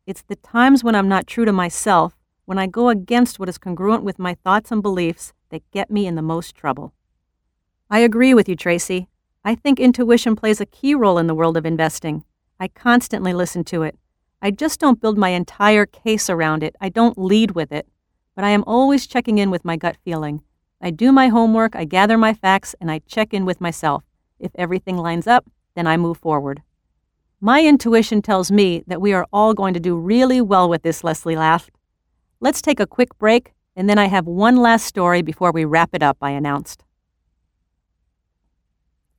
It's the times when I'm not true to myself, when I go against what is congruent with my thoughts and beliefs, that get me in the most trouble. I agree with you, Tracy. I think intuition plays a key role in the world of investing. I constantly listen to it. I just don't build my entire case around it. I don't lead with it. But I am always checking in with my gut feeling. I do my homework, I gather my facts, and I check in with myself. If everything lines up, then I move forward. My intuition tells me that we are all going to do really well with this, Leslie laughed. Let's take a quick break, and then I have one last story before we wrap it up, I announced.